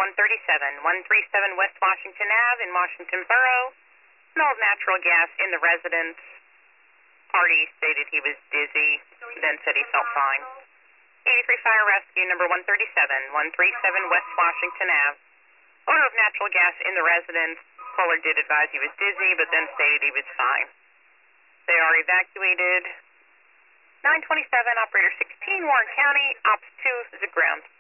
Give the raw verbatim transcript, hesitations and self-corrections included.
one thirty-seven, one thirty-seven West Washington Avenue in Washington Borough. Smell of natural gas in the residence. Party stated he was dizzy, then said he felt fine. eighty-three Fire Rescue, number one thirty-seven, one thirty-seven West Washington Avenue. Odor of natural gas in the residence. Caller did advise he was dizzy, but then stated he was fine. They are evacuated. nine twenty-seven, operator sixteen, Warren County, ops two, is the ground.